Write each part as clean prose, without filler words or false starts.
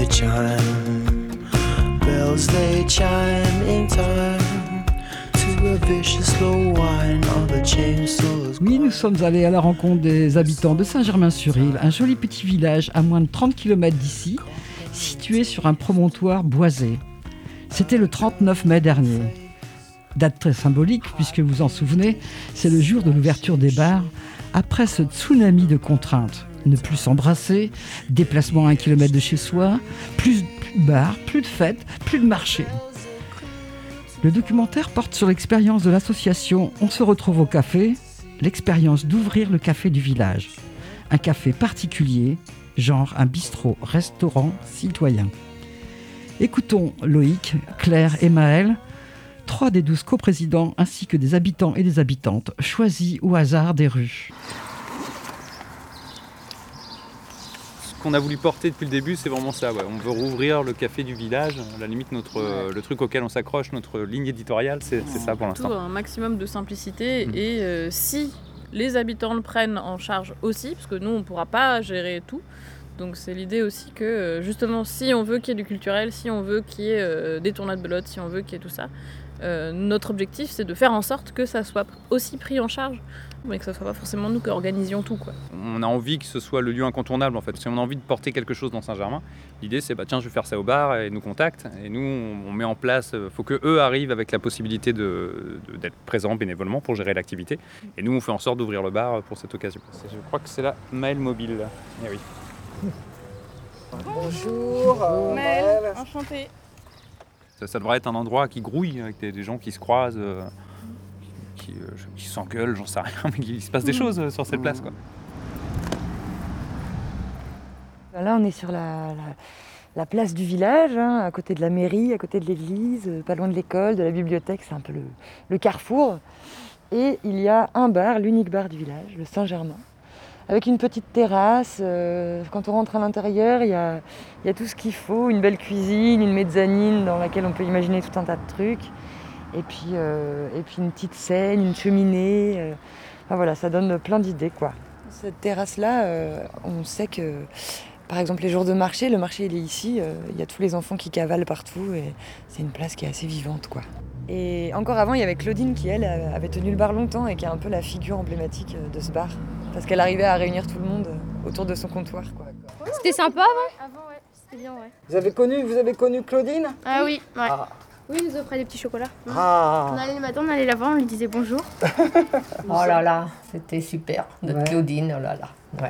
chime, bells they chime in time to a vicious slow whine of a chainsaw's. Oui, nous sommes allés à la rencontre des habitants de Saint-Germain-sur-Île, un joli petit village à moins de 30 km d'ici, situé sur un promontoire boisé. C'était le 39 mai dernier. Date très symbolique, puisque vous en souvenez, c'est le jour de l'ouverture des bars, après ce tsunami de contraintes. Ne plus s'embrasser, déplacement à 1 kilomètre de chez soi, plus de bars, plus de fêtes, plus de marché. Le documentaire porte sur l'expérience de l'association On se retrouve au café, l'expérience d'ouvrir le café du village. Un café particulier, genre un bistrot-restaurant citoyen. Écoutons Loïc, Claire et Maëlle, 3 des 12 coprésidents ainsi que des habitants et des habitantes choisis au hasard des rues. Ce qu'on a voulu porter depuis le début, c'est vraiment ça. Ouais. On veut rouvrir le café du village. À la limite, le truc auquel on s'accroche, notre ligne éditoriale, c'est ça pour l'instant. Un maximum de simplicité et si les habitants le prennent en charge aussi, parce que nous, on ne pourra pas gérer tout. Donc c'est l'idée aussi que justement, si on veut qu'il y ait du culturel, si on veut qu'il y ait des tournois de belote, si on veut qu'il y ait tout ça, notre objectif, c'est de faire en sorte que ça soit aussi pris en charge, mais que ce soit pas forcément nous qui organisions tout, quoi. On a envie que ce soit le lieu incontournable en fait. Si on a envie de porter quelque chose dans Saint-Germain, l'idée c'est tiens, je vais faire ça au bar et ils nous contactent et nous on met en place. Faut que eux arrivent avec la possibilité d'être présents bénévolement pour gérer l'activité. Et nous on fait en sorte d'ouvrir le bar pour cette occasion. Je crois que c'est la Maëlle Mobile. Eh oui. Bonjour, Maëlle, enchantée. Ça devrait être un endroit qui grouille avec des gens qui se croisent, qui s'engueulent, j'en sais rien, mais il se passe des choses sur cette place, quoi. Là, on est sur la place du village, hein, à côté de la mairie, à côté de l'église, pas loin de l'école, de la bibliothèque, c'est un peu le carrefour. Et il y a un bar, l'unique bar du village, le Saint-Germain, avec une petite terrasse. Quand on rentre à l'intérieur, il y a tout ce qu'il faut, une belle cuisine, une mezzanine dans laquelle on peut imaginer tout un tas de trucs. Et puis une petite scène, une cheminée. Enfin, voilà, ça donne plein d'idées, quoi. Cette terrasse-là, on sait que, par exemple, les jours de marché, le marché il est ici, il y a tous les enfants qui cavalent partout et c'est une place qui est assez vivante, quoi. Et encore avant, il y avait Claudine qui, elle, avait tenu le bar longtemps et qui est un peu la figure emblématique de ce bar. Parce qu'elle arrivait à réunir tout le monde autour de son comptoir, quoi. C'était sympa avant, ouais. C'était bien, ouais. Vous avez connu Claudine? Ah oui, ouais. Ah. Oui, ils nous offraient des petits chocolats. Ah. On allait le matin, on allait la voir, on lui disait bonjour. Oh là là, c'était super. Notre Claudine, oh là là. Ouais.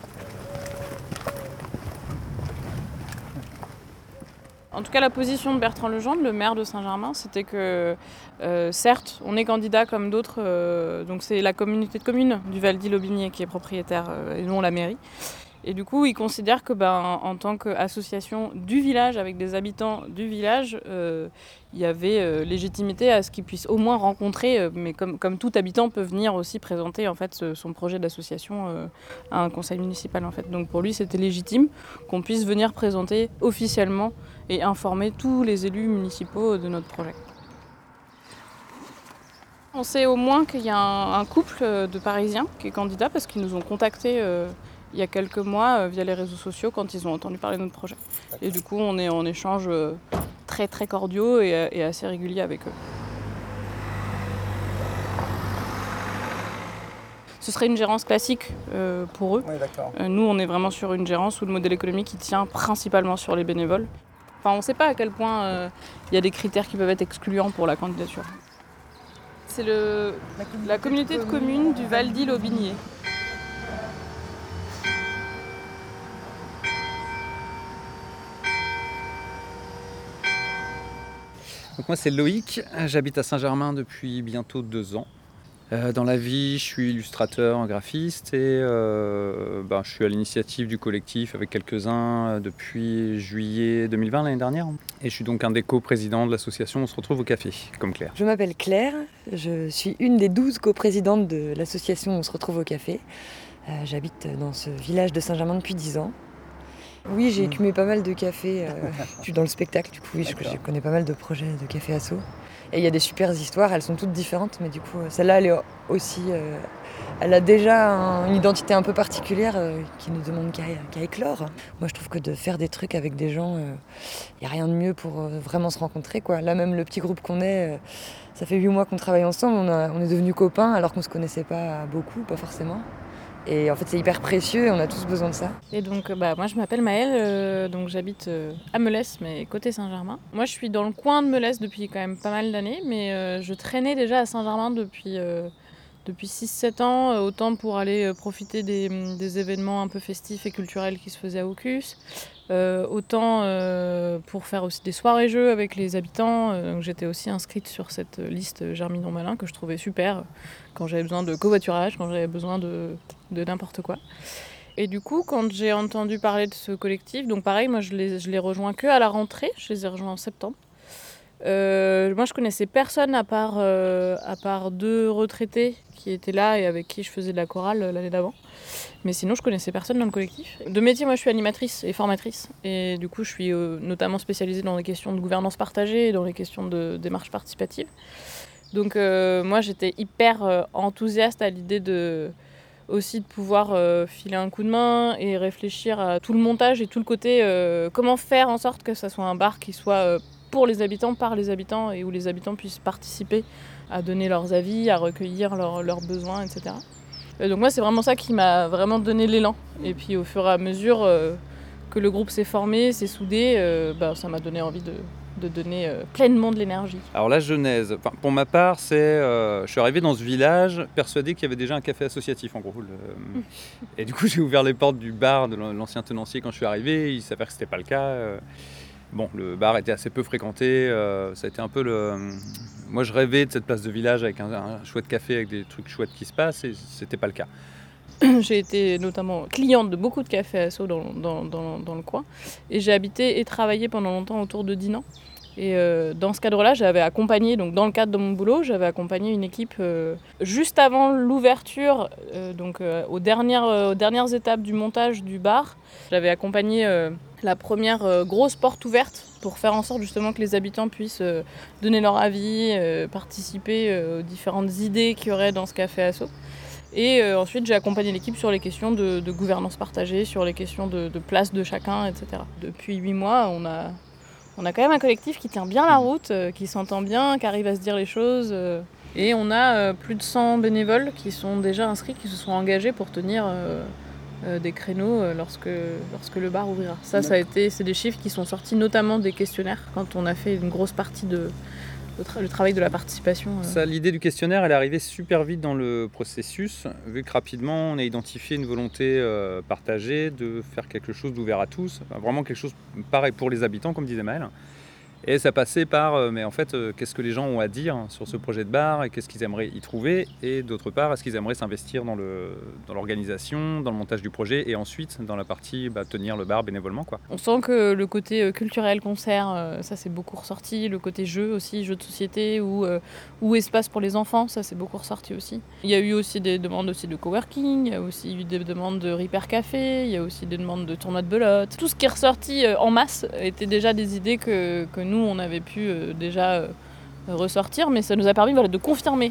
En tout cas, la position de Bertrand Legendre, le maire de Saint-Germain, c'était que, certes, on est candidat comme d'autres, donc c'est la communauté de communes du Val-d'Ille-Aubigné qui est propriétaire et non la mairie. Et du coup, il considère que, en tant qu'association du village, avec des habitants du village, il y avait légitimité à ce qu'ils puissent au moins rencontrer, mais comme tout habitant peut venir aussi présenter en fait, son projet d'association à un conseil municipal. En fait. Donc pour lui, c'était légitime qu'on puisse venir présenter officiellement et informer tous les élus municipaux de notre projet. On sait au moins qu'il y a un couple de Parisiens qui est candidat parce qu'ils nous ont contactés il y a quelques mois via les réseaux sociaux quand ils ont entendu parler de notre projet. Et du coup, on est en échange très très cordiaux et assez réguliers avec eux. Ce serait une gérance classique pour eux. Oui, d'accord. Nous, on est vraiment sur une gérance où le modèle économique il tient principalement sur les bénévoles. Enfin, on ne sait pas à quel point il y a des critères qui peuvent être excluants pour la candidature. C'est la communauté de communes du Val-d'Ille-Aubigné. Donc moi c'est Loïc, j'habite à Saint-Germain depuis bientôt 2 ans. Dans la vie, je suis illustrateur, graphiste et je suis à l'initiative du collectif avec quelques-uns depuis juillet 2020, l'année dernière. Et je suis donc un des coprésidents de l'association On se retrouve au café, comme Claire. Je m'appelle Claire, je suis une des 12 coprésidentes de l'association On se retrouve au café. J'habite dans ce village de Saint-Germain depuis 10 ans. Oui, j'ai écumé pas mal de cafés. Je suis dans le spectacle, du coup, oui, je connais pas mal de projets de café asso. Et il y a des super histoires, elles sont toutes différentes, mais du coup, celle-là, elle est aussi. Elle a déjà une identité un peu particulière qui ne demande qu'à éclore. Moi, je trouve que de faire des trucs avec des gens, il n'y a rien de mieux pour vraiment se rencontrer, quoi. Là, même le petit groupe qu'on est, ça fait 8 mois qu'on travaille ensemble, on est devenus copains alors qu'on ne se connaissait pas beaucoup, pas forcément. Et en fait, c'est hyper précieux et on a tous besoin de ça. Et donc, moi, je m'appelle Maëlle, donc j'habite à Melesse, mais côté Saint-Germain. Moi, je suis dans le coin de Melesse depuis quand même pas mal d'années, mais je traînais déjà à Saint-Germain depuis 6-7 ans, autant pour aller profiter des événements un peu festifs et culturels qui se faisaient à Aucus, autant pour faire aussi des soirées-jeux avec les habitants. Donc j'étais aussi inscrite sur cette liste Germinon-Malin que je trouvais super quand j'avais besoin de covoiturage, quand j'avais besoin de n'importe quoi. Et du coup, quand j'ai entendu parler de ce collectif, donc pareil, moi je l'ai rejoint que à la rentrée, je les ai rejoints en septembre. Moi je connaissais personne à part 2 retraités qui étaient là et avec qui je faisais de la chorale l'année d'avant. Mais sinon je connaissais personne dans le collectif. De métier, moi je suis animatrice et formatrice. Et du coup je suis notamment spécialisée dans les questions de gouvernance partagée et dans les questions de démarche participative. Donc moi j'étais hyper enthousiaste à l'idée aussi de pouvoir filer un coup de main et réfléchir à tout le montage et tout le côté comment faire en sorte que ça soit un bar qui soit pour les habitants, par les habitants, et où les habitants puissent participer à donner leurs avis, à recueillir leurs besoins, etc. Donc moi, c'est vraiment ça qui m'a vraiment donné l'élan. Et puis au fur et à mesure que le groupe s'est formé, s'est soudé, ça m'a donné envie de donner pleinement de l'énergie. Alors la genèse, pour ma part, je suis arrivé dans ce village persuadé qu'il y avait déjà un café associatif en gros. Et du coup, j'ai ouvert les portes du bar de l'ancien tenancier quand je suis arrivé. Il s'avère que c'était pas le cas. Bon, le bar était assez peu fréquenté, ça a été un peu Moi je rêvais de cette place de village avec un chouette café, avec des trucs chouettes qui se passent, et c'était pas le cas. J'ai été notamment cliente de beaucoup de cafés asso dans le coin, et j'ai habité et travaillé pendant longtemps autour de Dinan. Et dans ce cadre-là, j'avais accompagné, donc dans le cadre de mon boulot, j'avais accompagné une équipe juste avant l'ouverture, aux dernières étapes du montage du bar. J'avais accompagné la première grosse porte ouverte pour faire en sorte justement que les habitants puissent donner leur avis, participer aux différentes idées qu'il y aurait dans ce café asso. Et ensuite, j'ai accompagné l'équipe sur les questions de gouvernance partagée, sur les questions de place de chacun, etc. Depuis 8 mois, on a quand même un collectif qui tient bien la route, qui s'entend bien, qui arrive à se dire les choses. Et on a plus de 100 bénévoles qui sont déjà inscrits, qui se sont engagés pour tenir des créneaux lorsque le bar ouvrira. C'est des chiffres qui sont sortis notamment des questionnaires, quand on a fait une grosse partie le travail de la participation. Ça, l'idée du questionnaire, elle est arrivée super vite dans le processus, vu que rapidement on a identifié une volonté partagée de faire quelque chose d'ouvert à tous, vraiment quelque chose pareil pour les habitants, comme disait Maëlle. Et ça passait par, mais en fait, qu'est-ce que les gens ont à dire sur ce projet de bar et qu'est-ce qu'ils aimeraient y trouver, et d'autre part, est-ce qu'ils aimeraient s'investir dans l'organisation, dans le montage du projet, et ensuite dans la partie tenir le bar bénévolement, quoi. On sent que le côté culturel, concert, ça c'est beaucoup ressorti, le côté jeu aussi, jeu de société ou espace pour les enfants, ça c'est beaucoup ressorti aussi. Il y a eu aussi des demandes aussi de coworking, il y a aussi eu des demandes de Repair Café, il y a aussi des demandes de tournoi de belote. Tout ce qui est ressorti en masse était déjà des idées que nous on avait pu déjà ressortir, mais ça nous a permis de confirmer.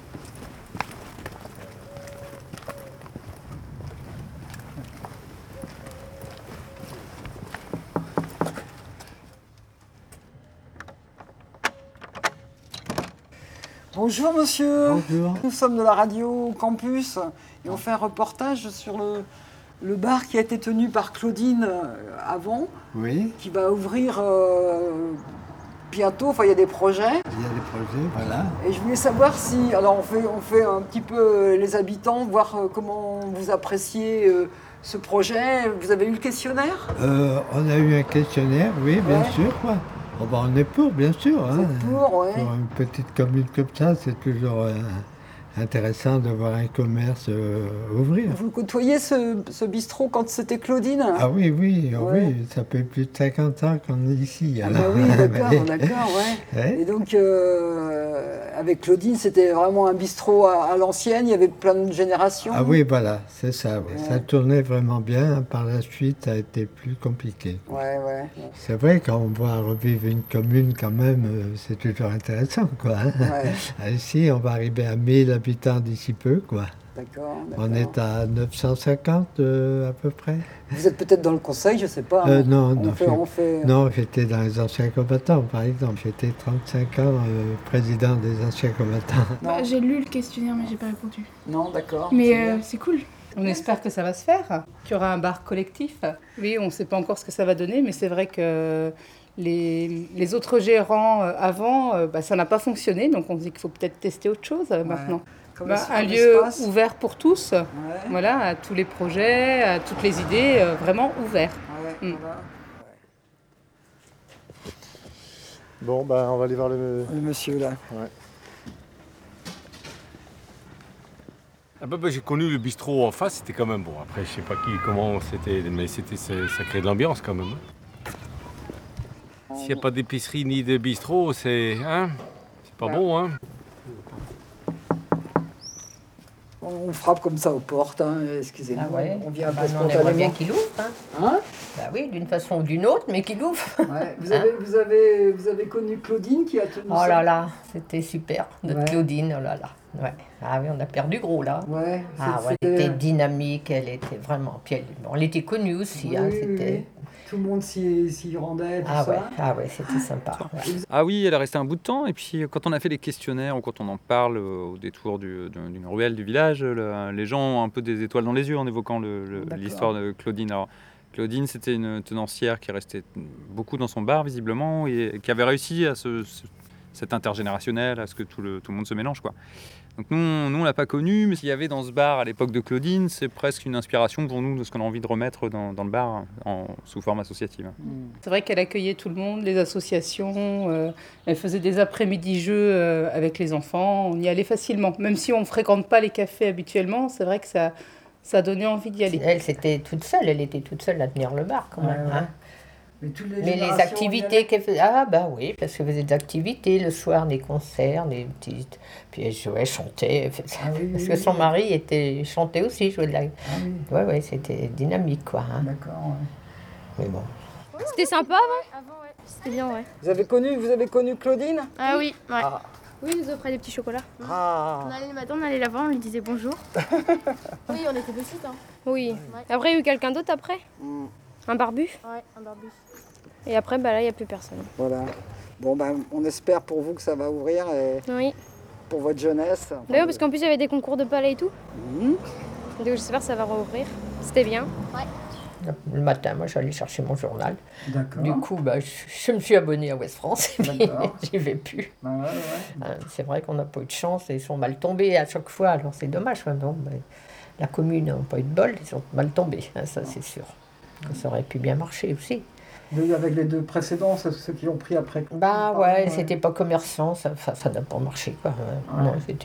Bonjour monsieur. Bonjour. Nous sommes de la radio Campus et on fait un reportage sur le bar qui a été tenu par Claudine avant, Oui, qui va ouvrir bientôt. Enfin, il y a des projets. il y a des projets, voilà. Et je voulais savoir si, alors on fait un petit peu les habitants, voir comment vous appréciez ce projet. Vous avez eu le questionnaire? On a eu un questionnaire, oui, bien sûr, quoi. Oh, on est pour, bien sûr. Vous êtes pour, ouais. Pour une petite commune comme ça, c'est toujours intéressant de voir un commerce ouvrir. Vous côtoyez ce bistrot quand c'était Claudine? Ah oui, oui, Ouais. oui, ça fait plus de 50 ans qu'on est ici. Ah Alors. bah oui, d'accord, ouais. Ouais. Et donc, avec Claudine, c'était vraiment un bistrot à l'ancienne, il y avait plein de générations. Ah oui, voilà, c'est ça. Ouais. Ouais. Ça tournait vraiment bien. Par la suite, ça a été plus compliqué. Ouais. C'est vrai, quand on voit revivre une commune, quand même, c'est toujours intéressant, quoi. Hein. Ouais. Ici, on va arriver à 1000 habitants d'ici peu, quoi. D'accord. On est à 950 à peu près. Vous êtes peut-être dans le conseil, je sais pas. Hein. Non, Non, j'étais dans les anciens combattants, par exemple. J'étais 35 ans président des anciens combattants. J'ai lu le questionnaire, mais j'ai pas répondu. Non, d'accord. Mais c'est cool. On espère que ça va se faire, qu'il y aura un bar collectif. Oui, on ne sait pas encore ce que ça va donner, mais c'est vrai que les autres gérants avant, ça n'a pas fonctionné. Donc on se dit qu'il faut peut-être tester autre chose maintenant. Un lieu ouvert pour tous, voilà, à tous les projets, à toutes les idées, vraiment ouvert. Ouais, voilà. Bon, on va aller voir le monsieur là. Ouais. Ah j'ai connu le bistrot en face, c'était quand même bon. Après, je sais pas comment c'était, mais ça crée de l'ambiance quand même. S'il n'y a pas d'épicerie ni de bistrot, c'est pas bon, hein. On frappe comme ça aux portes, hein. Excusez-nous, on vient un peu On aimerait bien spontanément. qu'il ouvre. Hein? Bah oui, d'une façon ou d'une autre, mais qu'il ouvre. Ouais. Vous avez connu Claudine qui a tenu Oh ça? là là, c'était super, notre Ouais. Claudine, oh là là. Ouais. Ah oui, on a perdu gros là. Ouais. Elle était dynamique, elle était vraiment. Puis elle était connue aussi. Oui, c'était... oui. Tout le monde s'y rendait, tout ça. Ah ouais, c'était sympa. Ouais. Ah oui, elle est restée un bout de temps. Et puis quand on a fait les questionnaires ou quand on en parle au détour d'une ruelle du village, les gens ont un peu des étoiles dans les yeux en évoquant l'histoire de Claudine. Alors, Claudine, c'était une tenancière qui restait beaucoup dans son bar visiblement et qui avait réussi à cet intergénérationnel, à ce que tout le monde se mélange, quoi. Donc nous on l'a pas connu, mais ce qu'il y avait dans ce bar à l'époque de Claudine, c'est presque une inspiration pour nous de ce qu'on a envie de remettre dans le bar sous forme associative. C'est vrai qu'elle accueillait tout le monde, les associations, elle faisait des après-midi jeux avec les enfants, on y allait facilement. Même si on ne fréquente pas les cafés habituellement, c'est vrai que ça donnait envie d'y aller. Elle était toute seule à tenir le bar quand même. Ouais. Hein. Mais les activités qu'elle faisait, oui, parce qu'elle faisait des activités le soir, des concerts, des petites. Puis elle jouait, chantait, parce que son mari chantait aussi, jouait de la. Ouais, c'était dynamique quoi. Hein. D'accord. Mais bon. C'était sympa avant ouais. C'était bien, ouais. Vous avez connu Claudine? Ah oui, ouais. Oui, ils nous offraient des petits chocolats. On allait le matin, on allait la voir, on lui disait bonjour. Oui, on était petites. Hein. Oui. Ouais. Après, il y a eu quelqu'un d'autre après. Un barbu. Ouais, un barbu. Et après, là, il n'y a plus personne. Voilà. Bon, on espère pour vous que ça va ouvrir et pour votre jeunesse. D'ailleurs, parce qu'en plus, il y avait des concours de palais et tout. Donc, j'espère que ça va rouvrir. C'était bien. Ouais. Le matin, moi, j'allais chercher mon journal. D'accord. Du coup, je me suis abonnée à Ouest France et puis j'y vais plus. C'est vrai qu'on n'a pas eu de chance et ils sont mal tombés à chaque fois. Alors, c'est dommage. Bon, la commune n'a pas eu de bol, ils sont mal tombés, ça c'est sûr. Ça aurait pu bien marcher aussi. Avec les deux précédents, ceux qui ont pris après. C'était pas commerçant, ça n'a pas marché quoi. Ouais.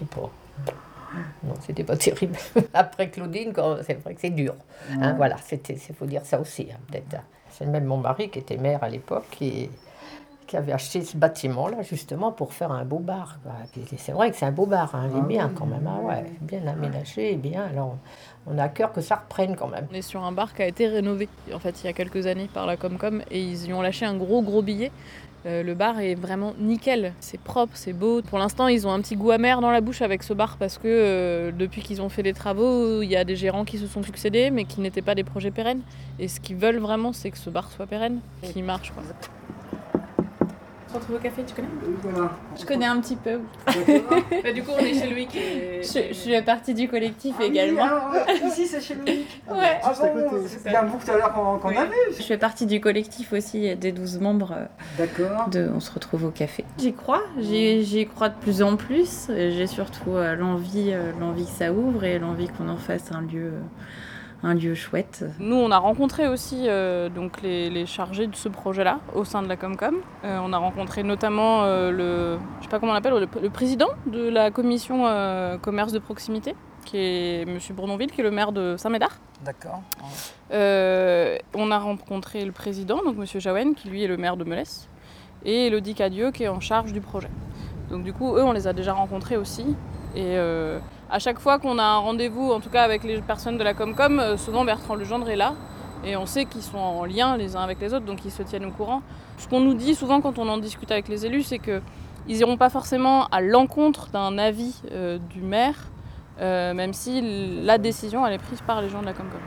Non, c'était pas terrible. Après Claudine, c'est vrai que c'est dur. Ouais. Hein, voilà, faut dire ça aussi, hein, peut-être. C'est même mon mari qui était maire à l'époque qui avait acheté ce bâtiment-là justement pour faire un beau bar. Quoi. C'est vrai que c'est un beau bar, hein, il est bien quand même, bien aménagé, bien. Alors on a à cœur que ça reprenne quand même. On est sur un bar qui a été rénové en fait il y a quelques années par la Comcom et ils y ont lâché un gros billet. Le bar est vraiment nickel, c'est propre, c'est beau. Pour l'instant, ils ont un petit goût amer dans la bouche avec ce bar parce que depuis qu'ils ont fait les travaux, il y a des gérants qui se sont succédés mais qui n'étaient pas des projets pérennes. Et ce qu'ils veulent vraiment, c'est que ce bar soit pérenne, qu'il marche, quoi. On se retrouve au café, tu connais? Voilà. Je connais un petit peu. Du coup, on est chez Loïc. Je fais partie du collectif également. Ici, c'est chez Loïc. Ouais. C'est bien vous tout à l'heure qu'on a vu. Je fais partie du collectif aussi des 12 membres. D'accord. On se retrouve au café. J'y crois de plus en plus. J'ai surtout l'envie que ça ouvre et l'envie qu'on en fasse un un lieu chouette. Nous, on a rencontré aussi donc les chargés de ce projet-là au sein de la Comcom. On a rencontré notamment je sais pas comment on l'appelle, le président de la commission commerce de proximité, qui est M. Bournonville, qui est le maire de Saint-Médard. D'accord. On a rencontré le président, donc M. Jaouen, qui lui est le maire de Melès, et Elodie Cadieux, qui est en charge du projet. Donc du coup, eux, on les a déjà rencontrés aussi. Et à chaque fois qu'on a un rendez-vous, en tout cas avec les personnes de la Comcom, souvent Bertrand Legendre est là. Et on sait qu'ils sont en lien les uns avec les autres, donc ils se tiennent au courant. Ce qu'on nous dit souvent quand on en discute avec les élus, c'est qu'ils n'iront pas forcément à l'encontre d'un avis du maire, même si la décision elle est prise par les gens de la Comcom.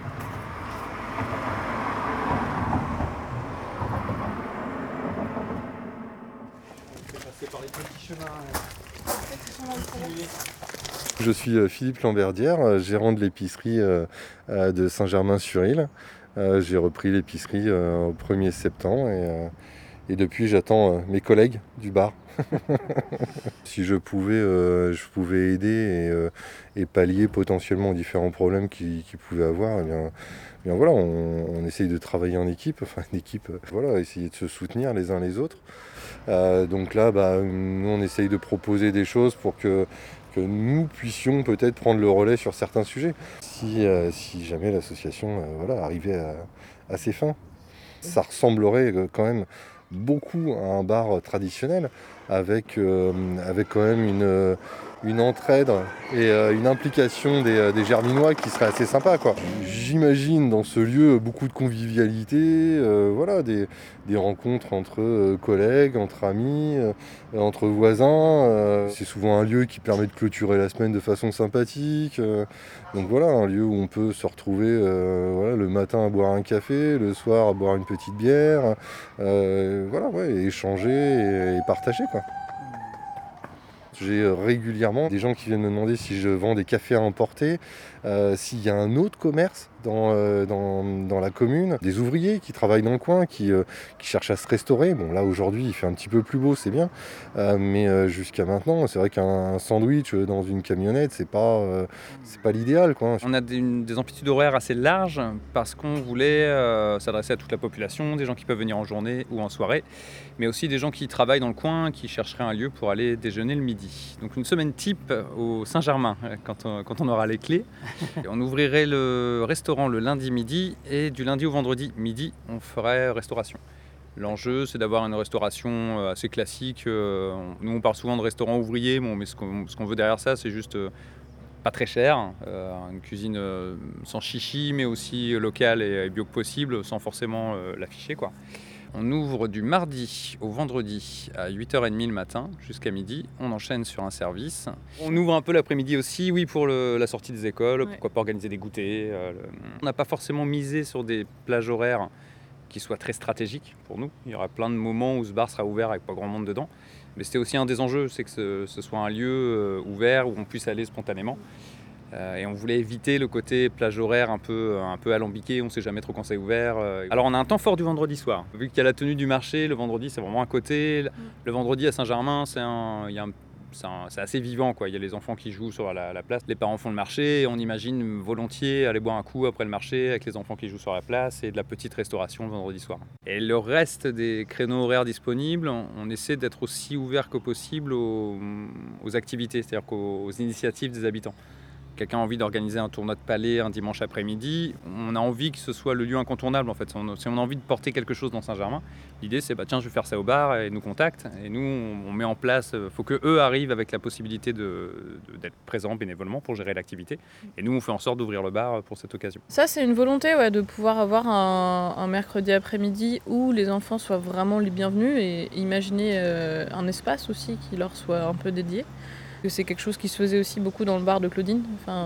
Je suis Philippe Lamberdière, gérant de l'épicerie de Saint-Germain-sur-Île. J'ai repris l'épicerie au 1er septembre et depuis j'attends mes collègues du bar. Si je pouvais aider et pallier potentiellement aux différents problèmes qu'ils pouvaient avoir, eh bien voilà, on essaye de travailler en équipe, essayer de se soutenir les uns les autres. Donc là, nous on essaye de proposer des choses pour que nous puissions peut-être prendre le relais sur certains sujets, si jamais l'association arrivait à ses fins. Ça ressemblerait quand même beaucoup à un bar traditionnel, avec quand même une entraide et une implication des Germinois qui serait assez sympa, quoi. J'imagine dans ce lieu beaucoup de convivialité, des rencontres entre collègues, entre amis, entre voisins. C'est souvent un lieu qui permet de clôturer la semaine de façon sympathique. Donc voilà, un lieu où on peut se retrouver le matin à boire un café, le soir à boire une petite bière, échanger et partager, quoi. J'ai régulièrement des gens qui viennent me demander si je vends des cafés à emporter, s'il y a un autre commerce dans la commune, des ouvriers qui travaillent dans le coin, qui cherchent à se restaurer. Bon, là aujourd'hui il fait un petit peu plus beau, c'est bien, mais jusqu'à maintenant c'est vrai qu'un sandwich dans une camionnette c'est pas l'idéal, quoi. On a des amplitudes horaires assez larges parce qu'on voulait s'adresser à toute la population, des gens qui peuvent venir en journée ou en soirée, mais aussi des gens qui travaillent dans le coin, qui chercheraient un lieu pour aller déjeuner le midi. Donc une semaine type au Saint-Germain, quand on aura les clés. Et on ouvrirait le restaurant le lundi midi et du lundi au vendredi midi, on ferait restauration. L'enjeu, c'est d'avoir une restauration assez classique. Nous, on parle souvent de restaurant ouvrier, mais ce qu'on veut derrière ça, c'est juste pas très cher. Une cuisine sans chichi, mais aussi locale et bio possible, sans forcément l'afficher, quoi. On ouvre du mardi au vendredi à 8h30 le matin jusqu'à midi. On enchaîne sur un service. On ouvre un peu l'après-midi aussi, pour la sortie des écoles. Ouais. Pourquoi pas organiser des goûters. On n'a pas forcément misé sur des plages horaires qui soient très stratégiques pour nous. Il y aura plein de moments où ce bar sera ouvert avec pas grand monde dedans. Mais c'était aussi un des enjeux, c'est que ce soit un lieu ouvert où on puisse aller spontanément. Et on voulait éviter le côté plage horaire un peu alambiqué, on ne sait jamais trop quand c'est ouvert. Alors on a un temps fort du vendredi soir. Vu qu'il y a la tenue du marché, le vendredi c'est vraiment à côté. Le vendredi à Saint-Germain, c'est assez vivant, quoi. Il y a les enfants qui jouent sur la place, les parents font le marché, et on imagine volontiers aller boire un coup après le marché avec les enfants qui jouent sur la place et de la petite restauration le vendredi soir. Et le reste des créneaux horaires disponibles, on essaie d'être aussi ouvert que possible aux activités, c'est-à-dire qu'aux initiatives des habitants. Quelqu'un a envie d'organiser un tournoi de palais un dimanche après-midi, on a envie que ce soit le lieu incontournable en fait. Si on a envie de porter quelque chose dans Saint-Germain, l'idée c'est tiens, je vais faire ça au bar, et ils nous contactent et nous on met en place, faut que eux arrivent avec la possibilité d'être présents bénévolement pour gérer l'activité, et nous on fait en sorte d'ouvrir le bar pour cette occasion. Ça c'est une volonté, de pouvoir avoir un mercredi après-midi où les enfants soient vraiment les bienvenus, et imaginer un espace aussi qui leur soit un peu dédié. C'est quelque chose qui se faisait aussi beaucoup dans le bar de Claudine,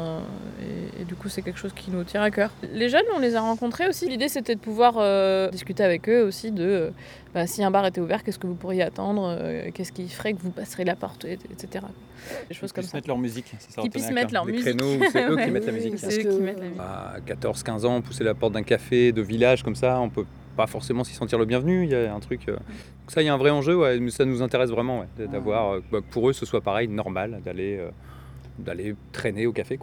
et du coup c'est quelque chose qui nous tient à cœur. Les jeunes, on les a rencontrés aussi, l'idée c'était de pouvoir discuter avec eux aussi de si un bar était ouvert, qu'est-ce que vous pourriez attendre, qu'est-ce qui ferait que vous passerez la porte, etc. Des choses comme ça. Mettre leur musique, c'est ça. Qu'ils puissent mettre leur musique. Des créneaux où c'est eux qui mettent la musique. C'est eux qui mettent la musique. À 14-15 ans, pousser la porte d'un café, de village comme ça, on peut pas forcément s'y sentir le bienvenu, il y a un truc... Donc ça, il y a un vrai enjeu, mais ça nous intéresse vraiment, d'avoir, que pour eux ce soit pareil, normal, d'aller traîner au café, quoi.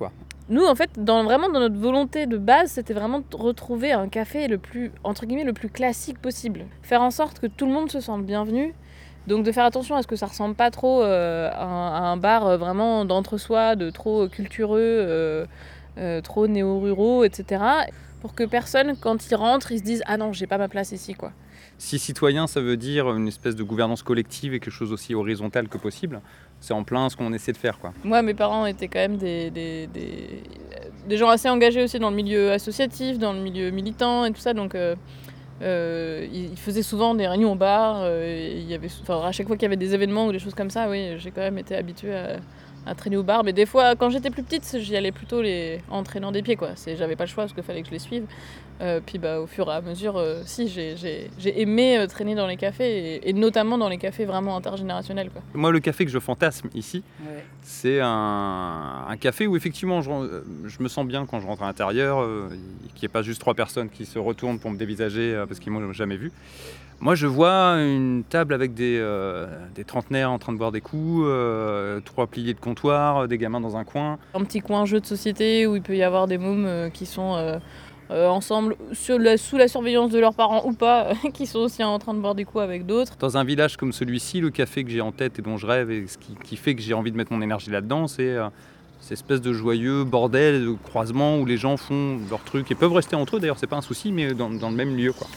Nous, en fait, vraiment dans notre volonté de base, c'était vraiment de retrouver un café le plus, entre guillemets, le plus classique possible. Faire en sorte que tout le monde se sente bienvenu. Donc de faire attention à ce que ça ressemble pas trop à un bar vraiment d'entre-soi, de trop cultureux, trop néo-ruraux, etc. Pour que personne, quand il rentre, il se dise « Ah non, j'ai pas ma place ici, quoi ». Si citoyen, ça veut dire une espèce de gouvernance collective et quelque chose aussi horizontal que possible, c'est en plein ce qu'on essaie de faire, quoi. Moi, mes parents étaient quand même des gens assez engagés aussi dans le milieu associatif, dans le milieu militant et tout ça, donc ils faisaient souvent des réunions au bar. À chaque fois qu'il y avait des événements ou des choses comme ça, oui, j'ai quand même été habituée à traîner au bar. Mais des fois, quand j'étais plus petite, j'y allais plutôt en traînant des pieds, quoi. J'avais pas le choix parce qu'il fallait que je les suive. Puis au fur et à mesure, j'ai aimé traîner dans les cafés et notamment dans les cafés vraiment intergénérationnels, quoi. Moi, le café que je fantasme ici, c'est un café où effectivement je me sens bien quand je rentre à l'intérieur, qu'il n'y ait pas juste 3 personnes qui se retournent pour me dévisager parce qu'ils m'ont jamais vu. Moi, je vois une table avec des trentenaires en train de boire des coups, 3 piliers de comptoir, des gamins dans un coin. Un petit coin jeu de société où il peut y avoir des mômes qui sont ensemble, sous la surveillance de leurs parents ou pas, qui sont aussi en train de boire des coups avec d'autres. Dans un village comme celui-ci, le café que j'ai en tête et dont je rêve, et ce qui fait que j'ai envie de mettre mon énergie là-dedans, c'est cette espèce de joyeux bordel, de croisement où les gens font leurs trucs et peuvent rester entre eux, d'ailleurs c'est pas un souci, mais dans le même lieu, quoi.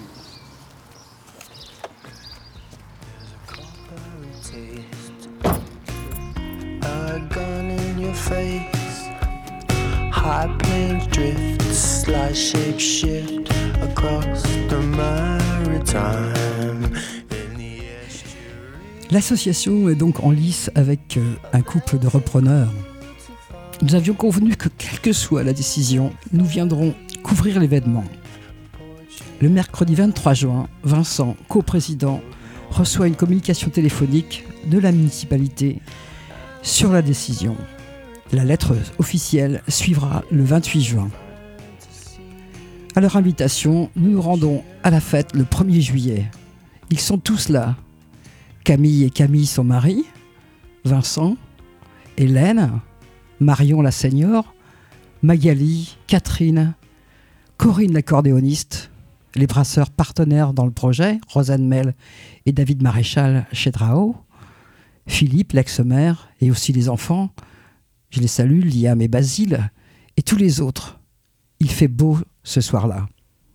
A gun in your face, high planes drift, slight shape shift across the maritime. L'association est donc en lice avec un couple de repreneurs. Nous avions convenu que quelle que soit la décision, nous viendrons couvrir l'événement. Le mercredi 23 juin, Vincent, coprésident, reçoit une communication téléphonique de la municipalité sur la décision. La lettre officielle suivra le 28 juin. À leur invitation, nous nous rendons à la fête le 1er juillet. Ils sont tous là. Camille et Camille, son mari, Vincent, Hélène, Marion la senior, Magali, Catherine, Corinne l'accordéoniste, les brasseurs partenaires dans le projet, Rosanne Mel et David Maréchal chez Drao, Philippe, l'ex-maire, et aussi les enfants, je les salue, Liam et Basile, et tous les autres. Il fait beau ce soir-là.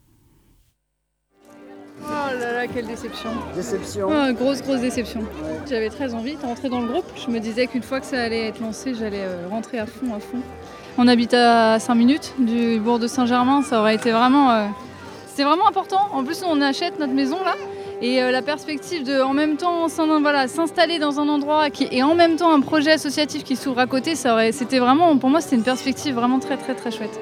Oh là là, quelle déception. Déception. Oh, grosse déception. J'avais très envie de rentrer dans le groupe. Je me disais qu'une fois que ça allait être lancé, j'allais rentrer à fond. On habite à 5 minutes du bourg de Saint-Germain, ça aurait été vraiment... C'était vraiment important. En plus, on achète notre maison là. Et la perspective de en même temps s'installer dans un endroit qui est en même temps un projet associatif qui s'ouvre à côté, c'était vraiment, pour moi, c'était une perspective vraiment très très très chouette.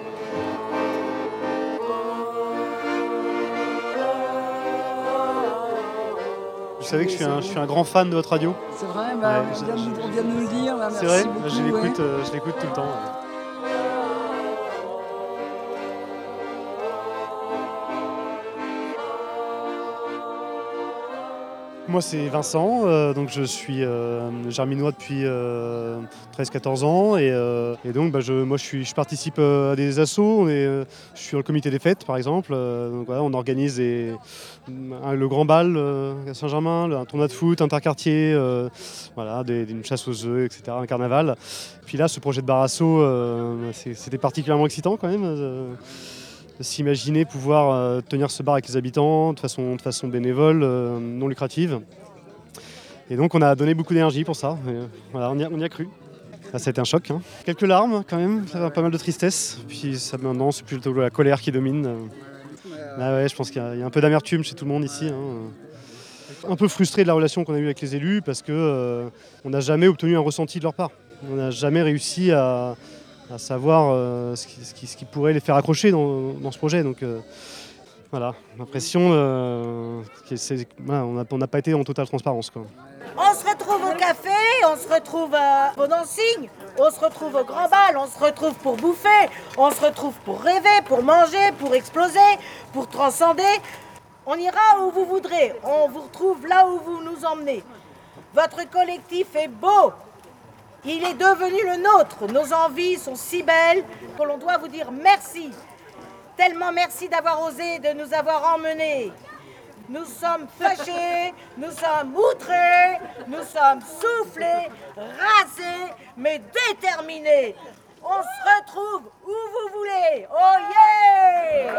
Vous savez que je suis un grand fan de votre radio. C'est vrai, on vient de nous le dire. Là, c'est vrai, beaucoup, je l'écoute tout le temps. Ouais. Moi c'est Vincent, donc je suis germinois depuis 13-14 ans et donc je participe à des assos, je suis au comité des fêtes par exemple, donc voilà, on organise le grand bal à Saint-Germain, un tournoi de foot, interquartier, une chasse aux œufs, etc., un carnaval. Puis là ce projet de bar asso, c'était particulièrement excitant quand même. S'imaginer pouvoir tenir ce bar avec les habitants de façon bénévole, non lucrative. Et donc on a donné beaucoup d'énergie pour ça. Et, voilà, on y a cru. Ça a été un choc. Hein. Quelques larmes quand même, pas mal de tristesse. Puis ça, maintenant c'est plutôt la colère qui domine. Je pense qu'il y a un peu d'amertume chez tout le monde ici. Hein. Un peu frustré de la relation qu'on a eue avec les élus parce qu'on n'a jamais obtenu un ressenti de leur part. On n'a jamais réussi à savoir ce qui pourrait les faire accrocher dans ce projet. Donc voilà, l'impression on n'a pas été en totale transparence, quoi. On se retrouve au café, on se retrouve au dancing, on se retrouve au grand bal, on se retrouve pour bouffer, on se retrouve pour rêver, pour manger, pour exploser, pour transcender. On ira où vous voudrez, on vous retrouve là où vous nous emmenez. Votre collectif est beau. Il est devenu le nôtre. Nos envies sont si belles que l'on doit vous dire merci. Tellement merci d'avoir osé, de nous avoir emmenés. Nous sommes fâchés, nous sommes outrés, nous sommes soufflés, rasés, mais déterminés. On se retrouve où vous voulez. Oh yeah!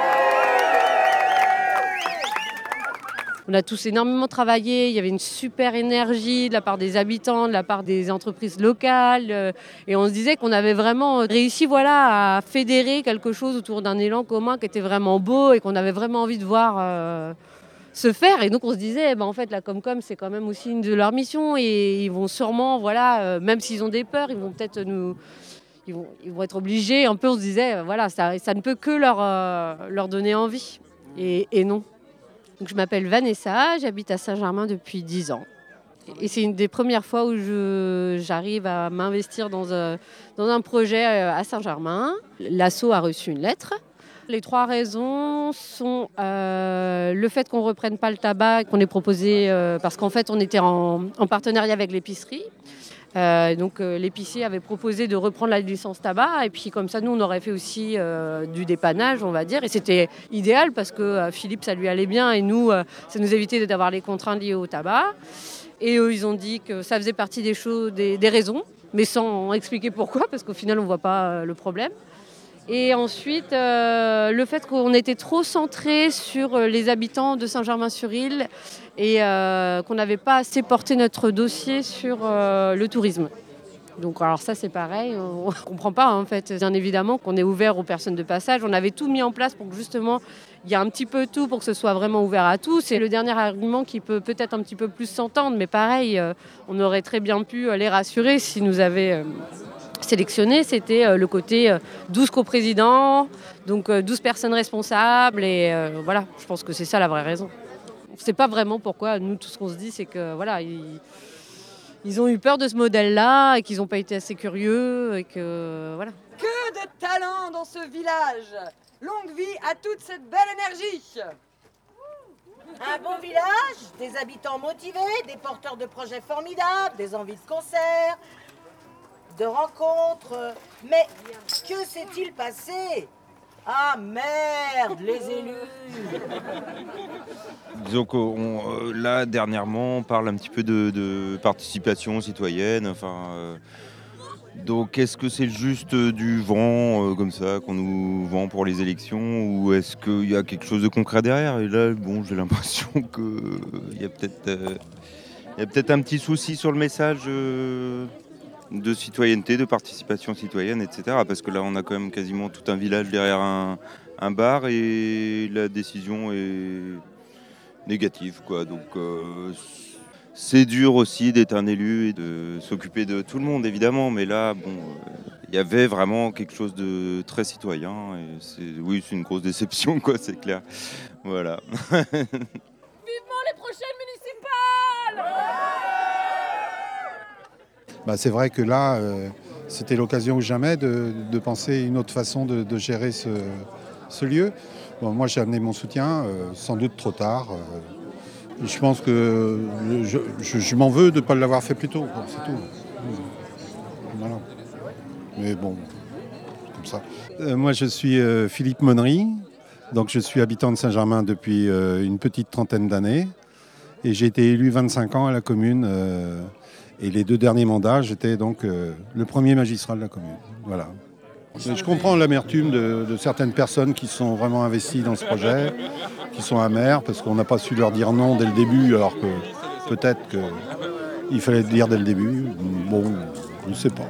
On a tous énormément travaillé, il y avait une super énergie de la part des habitants, de la part des entreprises locales. Et on se disait qu'on avait vraiment réussi à fédérer quelque chose autour d'un élan commun qui était vraiment beau et qu'on avait vraiment envie de voir se faire. Et donc on se disait, en fait, la Comcom, c'est quand même aussi une de leurs missions. Et ils vont sûrement, même s'ils ont des peurs, ils vont peut-être ils vont être obligés. Un peu, on se disait, ça ne peut que leur donner envie. Et non. Donc, je m'appelle Vanessa, j'habite à Saint-Germain depuis 10 ans. Et c'est une des premières fois où j'arrive à m'investir dans un projet à Saint-Germain. L'asso a reçu une lettre. Les 3 raisons sont le fait qu'on ne reprenne pas le tabac, qu'on ait proposé, parce qu'en fait on était en partenariat avec l'épicerie. Donc l'épicier avait proposé de reprendre la licence tabac et puis comme ça nous on aurait fait aussi du dépannage on va dire et c'était idéal parce que Philippe ça lui allait bien et nous ça nous évitait d'avoir les contraintes liées au tabac et eux ils ont dit que ça faisait partie des raisons mais sans expliquer pourquoi parce qu'au final on voit pas le problème. Et ensuite, le fait qu'on était trop centré sur les habitants de Saint-Germain-sur-Île et qu'on n'avait pas assez porté notre dossier sur le tourisme. Donc alors ça c'est pareil, on ne comprend pas en fait. Bien évidemment qu'on est ouvert aux personnes de passage. On avait tout mis en place pour que justement il y a un petit peu tout pour que ce soit vraiment ouvert à tous. C'est le dernier argument qui peut peut-être un petit peu plus s'entendre, mais pareil, on aurait très bien pu les rassurer s'ils nous avaient... sélectionné, c'était le côté 12 coprésidents, donc 12 personnes responsables et voilà, je pense que c'est ça la vraie raison. On ne sait pas vraiment pourquoi, nous tout ce qu'on se dit c'est que voilà, ils ont eu peur de ce modèle-là et qu'ils n'ont pas été assez curieux et que voilà. Que de talent dans ce village! Longue vie à toute cette belle énergie! Un beau village, des habitants motivés, des porteurs de projets formidables, des envies de concert, de rencontres. Mais que s'est-il passé? Ah merde, les élus! Disons que là, dernièrement, on parle un petit peu de participation citoyenne. Donc, est-ce que c'est juste du vent comme ça qu'on nous vend pour les élections ou est-ce qu'il y a quelque chose de concret derrière? Et là, j'ai l'impression qu'il y a peut-être un petit souci sur le message de citoyenneté, de participation citoyenne, etc. Parce que là, on a quand même quasiment tout un village derrière un bar et la décision est négative, quoi. Donc, c'est dur aussi d'être un élu et de s'occuper de tout le monde, évidemment. Mais là, il y avait vraiment quelque chose de très citoyen. Et c'est une grosse déception, quoi, c'est clair. Voilà. Vivement les prochaines municipales! C'est vrai que là, c'était l'occasion ou jamais de penser une autre façon de gérer ce lieu. Bon, moi, j'ai amené mon soutien, sans doute trop tard. Je pense que je m'en veux de ne pas l'avoir fait plus tôt, quoi, c'est tout. Voilà. Mais bon, comme ça. Moi, je suis Philippe Monnery, donc je suis habitant de Saint-Germain depuis une petite trentaine d'années. Et j'ai été élu 25 ans à la commune. Et les 2 derniers mandats, j'étais donc le premier magistrat de la commune. Voilà. Et je comprends l'amertume de certaines personnes qui sont vraiment investies dans ce projet, qui sont amères parce qu'on n'a pas su leur dire non dès le début, alors que peut-être qu'il fallait le dire dès le début. Bon, je ne sais pas.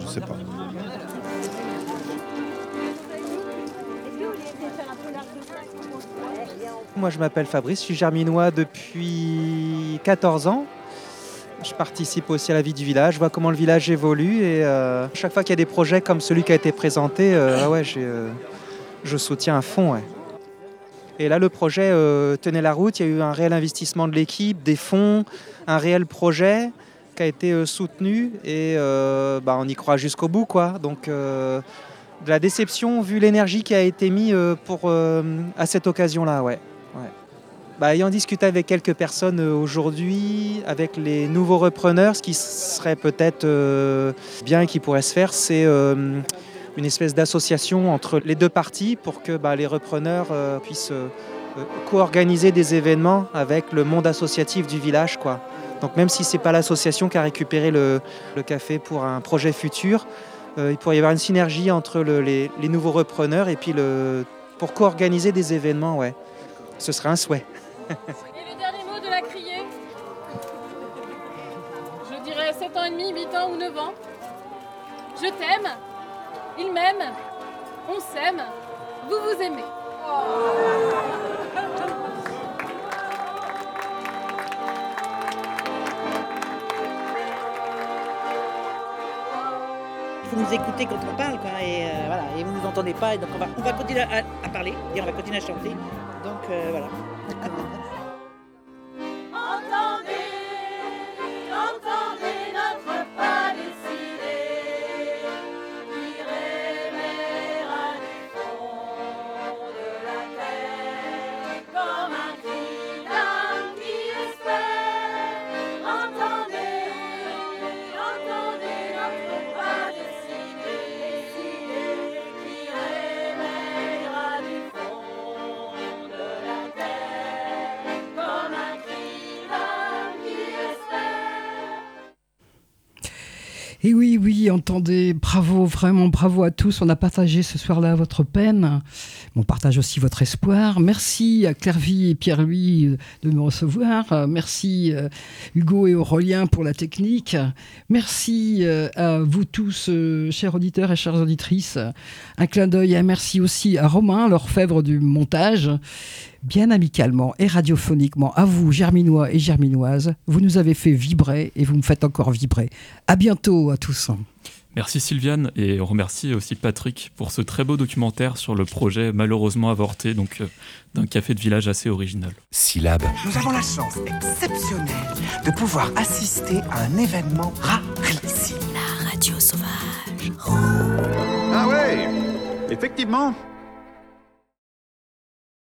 Moi, je m'appelle Fabrice, je suis germinois depuis 14 ans. Je participe aussi à la vie du village, je vois comment le village évolue et chaque fois qu'il y a des projets comme celui qui a été présenté, je soutiens à fond. Ouais. Et là, le projet tenait la route, il y a eu un réel investissement de l'équipe, des fonds, un réel projet qui a été soutenu et on y croit jusqu'au bout, quoi. Donc, de la déception vu l'énergie qui a été mise à cette occasion-là, ouais. Ayant discuté avec quelques personnes aujourd'hui, avec les nouveaux repreneurs, ce qui serait peut-être bien et qui pourrait se faire, c'est une espèce d'association entre les deux parties pour que les repreneurs puissent co-organiser des événements avec le monde associatif du village, quoi. Donc même si ce n'est pas l'association qui a récupéré le café pour un projet futur, il pourrait y avoir une synergie entre les nouveaux repreneurs et puis pour co-organiser des événements, ouais. Ce serait un souhait. Et le dernier mot de la criée, je dirais 7 ans et demi, 8 ans ou 9 ans. Je t'aime, il m'aime, on s'aime, vous vous aimez. Il faut nous écouter quand on parle, quoi, et voilà, et vous ne nous entendez pas, et donc on va continuer à parler, et on va continuer à chanter, donc voilà. Entendez notre pas décidé, qui réveillera du fond de la terre, comme un cri d'âme qui espère. Entendez notre pas décidé, qui réveillera du fond de la terre, comme un cri d'âme qui espère. Et oui, entendez, bravo, vraiment bravo à tous. On a partagé ce soir-là votre peine. On partage aussi votre espoir. Merci à Clairvy et Pierre-Louis de me recevoir. Merci Hugo et Aurélien pour la technique. Merci à vous tous, chers auditeurs et chères auditrices. Un clin d'œil et un merci aussi à Romain, l'orfèvre du montage. Bien amicalement et radiophoniquement, à vous, Germinois et Germinoises, vous nous avez fait vibrer et vous me faites encore vibrer. À bientôt à tous. Merci Sylviane, et on remercie aussi Patrick pour ce très beau documentaire sur le projet malheureusement avorté d'un café de village assez original. Syllabe. Nous avons la chance exceptionnelle de pouvoir assister à un événement rarissime. La radio sauvage. Ah ouais, effectivement.